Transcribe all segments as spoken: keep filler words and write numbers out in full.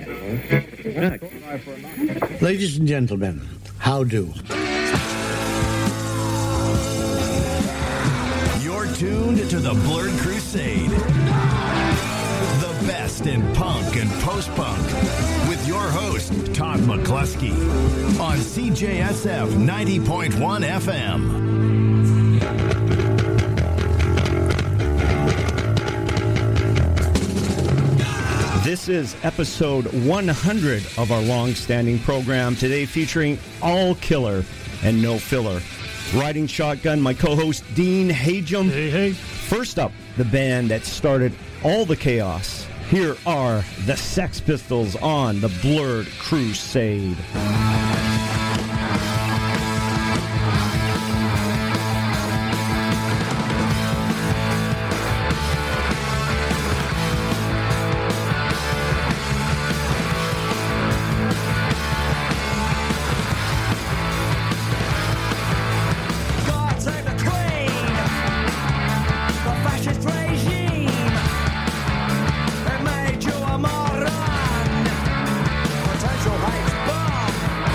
Ladies and gentlemen, how do? You're tuned to the Blurred Crusade. The best in punk and post-punk. With your host, Todd McCluskey. On C J S F ninety point one F M. This is episode one hundred of our long-standing program, today featuring all killer and no filler. Riding shotgun, my co-host Dean Hajum. Hey, hey. First up, the band that started all the chaos. Here are the Sex Pistols on the Blurred Crusade. Potential heights bomb.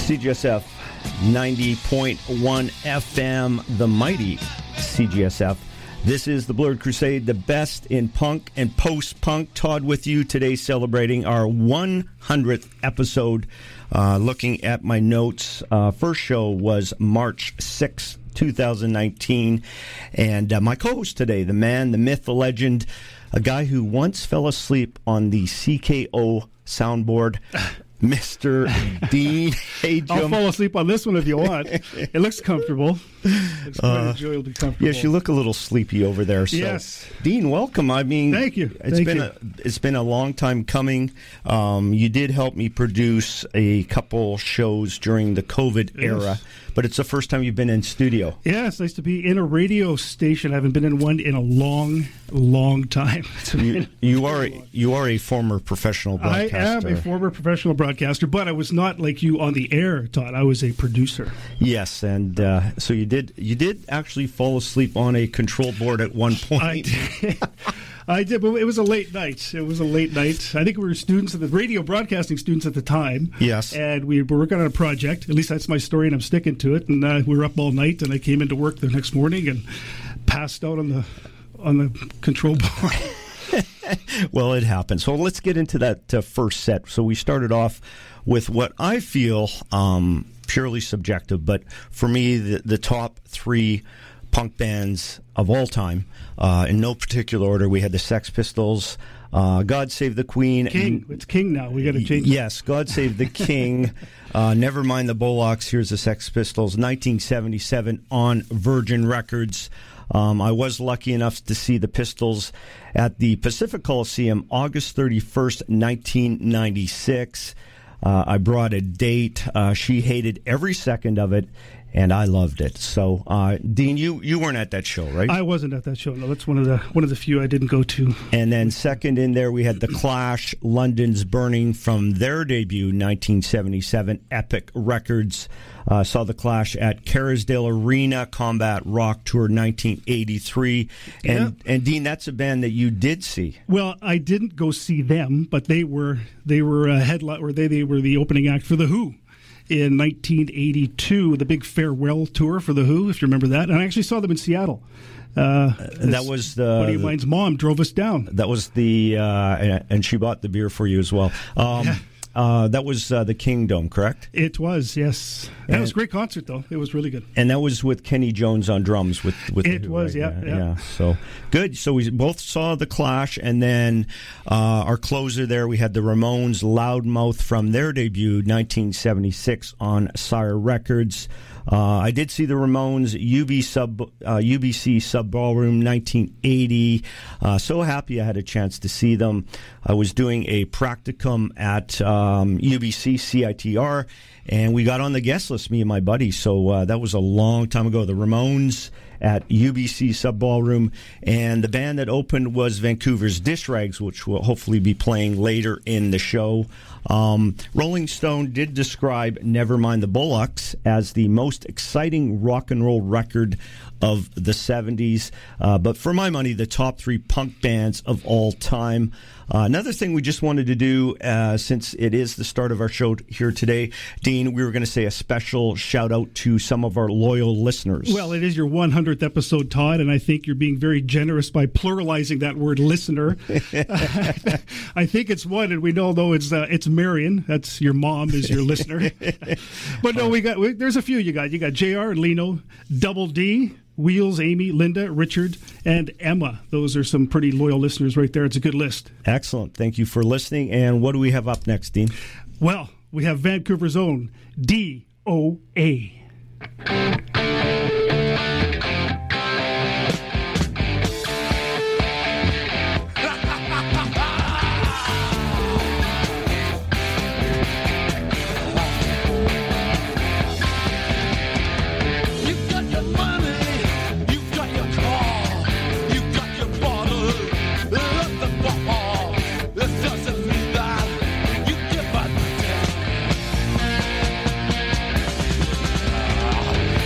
C G S F ninety point one F M, the mighty C G S F. This is the Blurred Crusade, the best in punk and post-punk. Todd with you today, celebrating our one hundredth episode. Uh, looking at my notes, uh, first show was March sixth, twenty nineteen. And uh, my co-host today, the man, the myth, the legend, a guy who once fell asleep on the C K O soundboard, Mister Dean Hajim. I'll fall asleep on this one if you want. It looks comfortable. It's quite uh, enjoyably comfortable. Yes, you look a little sleepy over there. So. Yes. Dean, welcome. I mean, thank you. It's Thank been you. a it's been a long time coming. Um, you did help me produce a couple shows during the COVID Yes. era, but it's the first time you've been in studio. Yeah, it's nice to be in a radio station. I haven't been in one in a long, long time. You, you are you are a former professional I broadcaster. am a former professional broadcaster, but I was not like you on the air, Todd. I was a producer. Yes, and uh, so you did you did actually fall asleep on a control board at one point. I did. I did, but it was a late night. It was a late night. I think we were students at the radio broadcasting students at the time. Yes. And we were working on a project. At least that's my story, and I'm sticking to it. And uh, we were up all night, and I came into work the next morning and passed out on the on the control board. Well, it happens. So let's get into that uh, first set. So we started off with what I feel um, purely subjective, but for me, the, the top three punk bands of all time, uh, in no particular order. We had the Sex Pistols, uh, God Save the Queen. King. It's King now. We got to change it. Yes, God Save the King. uh, Never Mind the Bullocks. Here's the Sex Pistols, nineteen seventy-seven on Virgin Records. Um, I was lucky enough to see the Pistols at the Pacific Coliseum August thirty-first, nineteen ninety-six. Uh, I brought a date. Uh, she hated every second of it, and I loved it. So, uh, Dean, you, you weren't at that show, right? I wasn't at that show. No, that's one of the one of the few I didn't go to. And then second in there, we had The Clash, London's Burning, from their debut, nineteen seventy-seven, Epic Records. Uh, saw The Clash at Kerrisdale Arena, Combat Rock Tour, nineteen eighty-three. And, Yeah. and Dean, that's a band that you did see. Well, I didn't go see them, but they were they were a headline, or they they were the opening act for The Who in nineteen eighty-two, the big farewell tour for The Who, if you remember that. And I actually saw them in Seattle. Uh, And that was the... buddy of mine's mom drove us down. That was the... Uh, and she bought the beer for you as well. Um, Yeah. Uh, that was uh, the Kingdom, correct? It was, yes. That And- was a great concert, though. It was really good. And that was with Kenny Jones on drums. With, with It the Who, was, right? yeah, yeah. So good. So we both saw The Clash, and then uh, our closer there, we had the Ramones, Loudmouth, from their debut, nineteen seventy-six on Sire Records. Uh, I did see the Ramones, U B sub uh, U B C Sub Ballroom, nineteen eighty. Uh, so happy I had a chance to see them. I was doing a practicum at um, U B C C I T R, and we got on the guest list, me and my buddy. So uh, that was a long time ago. The Ramones at U B C Sub Ballroom, and the band that opened was Vancouver's Dish Rags, which will hopefully be playing later in the show. Um, Rolling Stone did describe Nevermind the Bullocks as the most exciting rock and roll record of the seventies, uh, but for my money, the top three punk bands of all time. Uh, another thing we just wanted to do, uh, since it is the start of our show here today, Dean, we were going to say a special shout out to some of our loyal listeners. Well, it is your one hundredth episode, Todd, and I think you're being very generous by pluralizing that word listener. I think it's one, and we know, though, it's uh, it's Marion. That's your mom is your listener. But no, we got we, there's a few you got. You got J R and Lino, Double D, Wheels, Amy, Linda, Richard, and Emma. Those are some pretty loyal listeners right there. It's a good list. Excellent. Thank you for listening. And what do we have up next, Dean? Well, we have Vancouver's own D O A. Doesn't mean that you give a damn.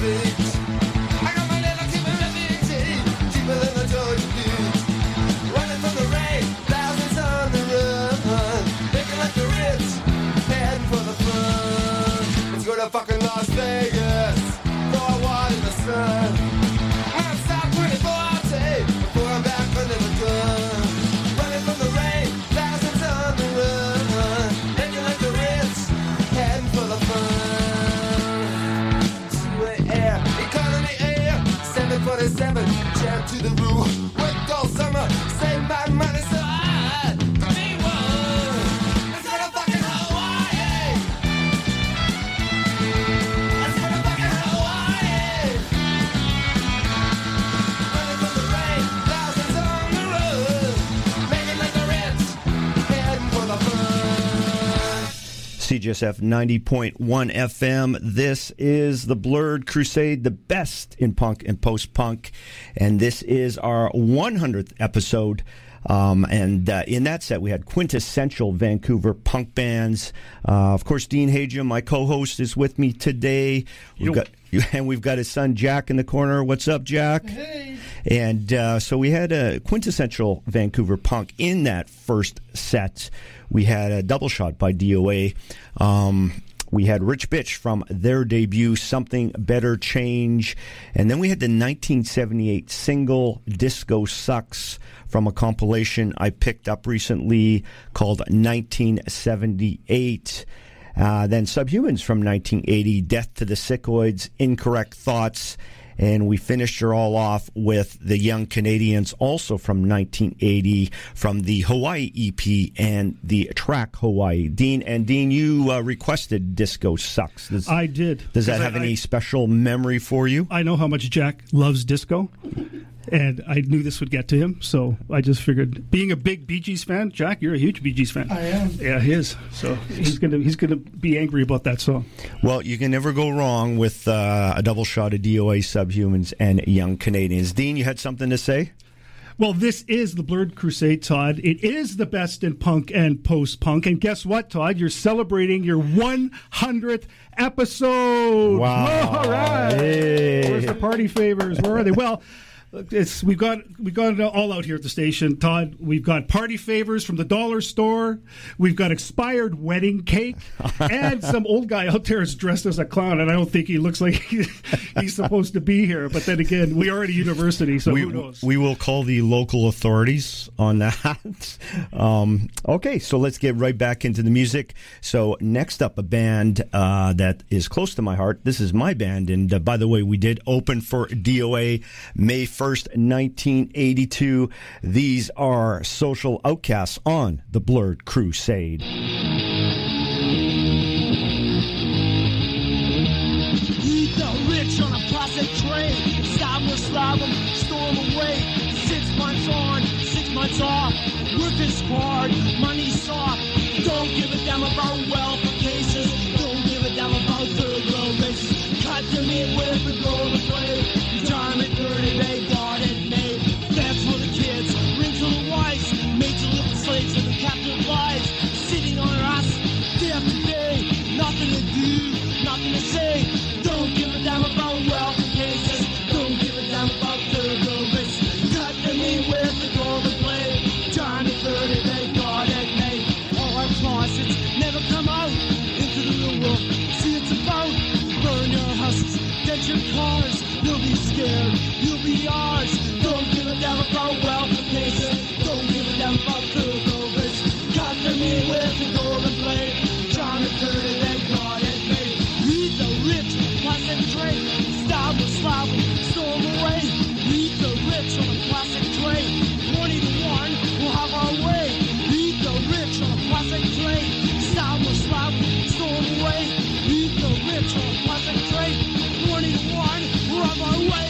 beach. I got my little Cuban refugee, deeper than the Georgia beach. Running from the rain, thousands on the run. Making like the Ritz, heading for the fun. Let's go to fucking Las Vegas, throw a wad in the sun. I'm gonna stop twenty-four hours before I'm back under the gun. Running from the rain, thousands on the run. Making like the Ritz, heading for the fun. Two air, economy air, seven forty-seven, jam to the roof. Worked all summer, save my money so I can be one. Let's go to fucking Hawaii. Let's go to fucking Hawaii. Running from the rain, thousands on the road. Making like the Ritz, heading for the fun. C J S F ninety point one F M. This is the Blurred Crusade, the best in punk and post-punk. And this is our one hundredth episode. Um, and uh, in that set, we had quintessential Vancouver punk bands. Uh, of course, Dean Hajim, my co-host, is with me today. We've Yo. got and we've got his son Jack in the corner. What's up, Jack? Hey. And uh, so we had a quintessential Vancouver punk in that first set. We had a double shot by D O A. Um, we had Rich Bitch from their debut, Something Better Change. And then we had the nineteen seventy-eight single, Disco Sucks, from a compilation I picked up recently called nineteen seventy-eight. Uh, then Subhumans from nineteen eighty, Death to the Sickoids, Incorrect Thoughts. And we finished her all off with the Young Canadians, also from nineteen eighty, from the Hawaii E P and the track Hawaii. Dean, and Dean, you uh, requested Disco Sucks. Does, I did. does that 'Cause have I, any I, special memory for you? I know how much Jack loves disco, and I knew this would get to him, so I just figured, being a big Bee Gees fan, Jack, you're a huge Bee Gees fan. I am. Yeah, he is. So he's gonna he's gonna be angry about that song. Well, you can never go wrong with uh, a double shot of D O A, Subhumans, and Young Canadians. Dean, you had something to say? Well, this is the Blurred Crusade, Todd. It is the best in punk and post-punk. And guess what, Todd? You're celebrating your one hundredth episode. Wow. All right. Hey. Where's the party favors? Where are they? Well, it's we've got we got it all out here at the station, Todd. We've got party favors from the dollar store. We've got expired wedding cake, and some old guy out there is dressed as a clown, and I don't think he looks like he, he's supposed to be here. But then again, we are at a university, so we, who knows? We will call the local authorities on that. um, okay, so let's get right back into the music. So next up, a band uh, that is close to my heart. This is my band, and uh, by the way, we did open for D O A May first, nineteen eighty-two. These are Social Outcasts on the Blurred Crusade. Eat the rich on a plastic tray. Stop or slap them, store them away. Six months on, six months off. Work is hard, money's soft. Don't give a damn about welfare cases. Don't give a damn about third world races. Cut them in with the golden blade. Retirement dirty, they got it made. That's for the kids, ring to the wise. Made to little slaves in the captive lives. Sitting on our ass, day after day. Nothing to do, nothing to say. Don't give a damn about welfare cases. Don't give a damn about third world races. Cut them in with the golden blade. Retirement dirty, they got it made. All our closets never come out into the real world. See, it's about burn your houses, get your cars. You'll be scared, you'll be ours. Don't give a damn about welfare cases. Don't give a damn about third world races. Cut them in with the golden blade. John and Curtis, they got it made. Read the rich, plastic tray. Stop or slap them, storm away. Read the rich on a plastic tray. Twenty to one, we'll have our way. Read the rich on a plastic tray. Stop or slap them, storm away. Read the rich on a plastic tray. Twenty to one, we'll have our way.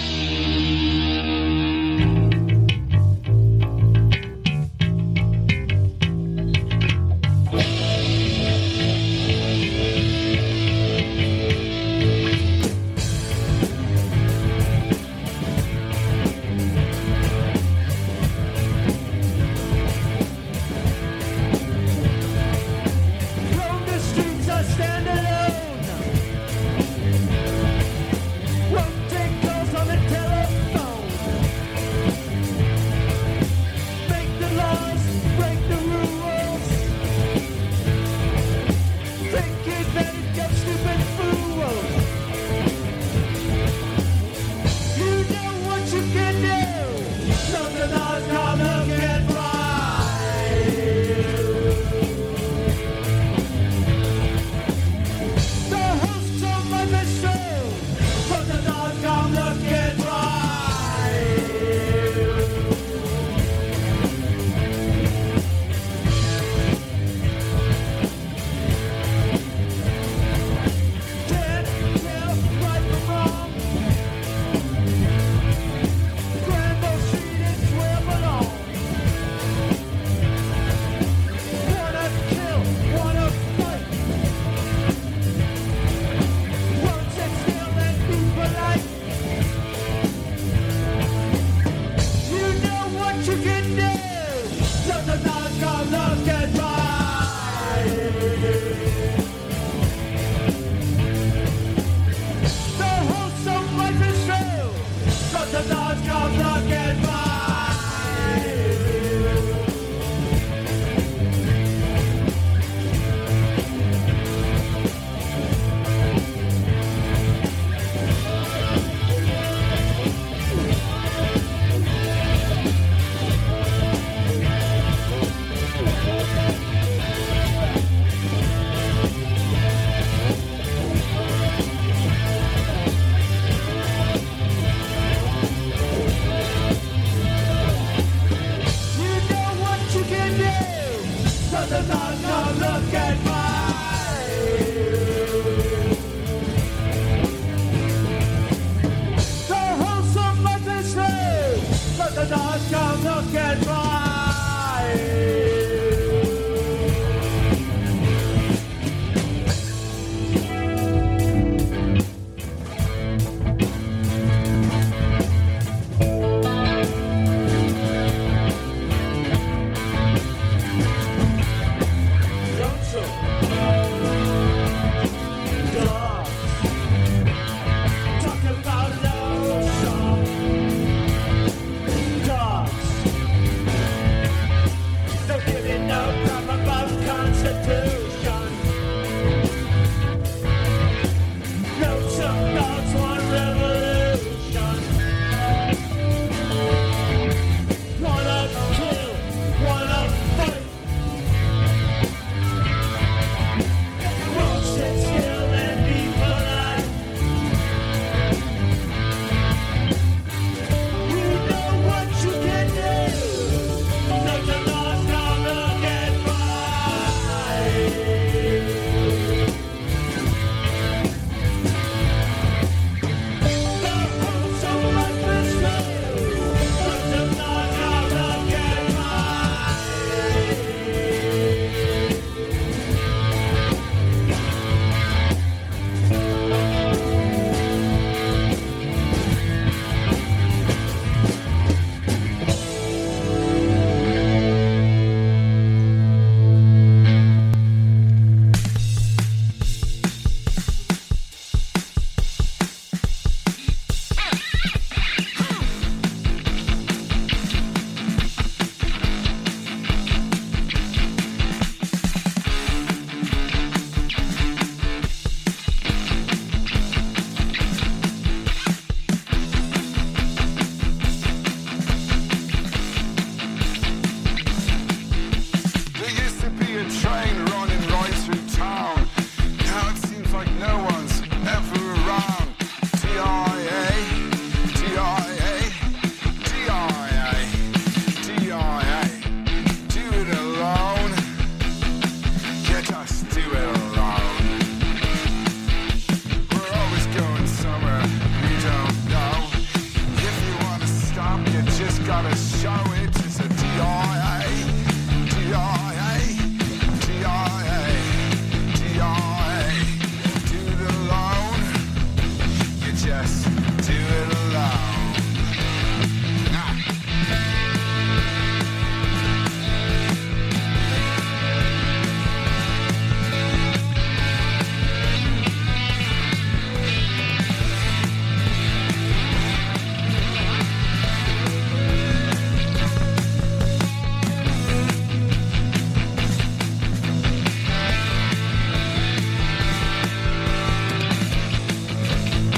us to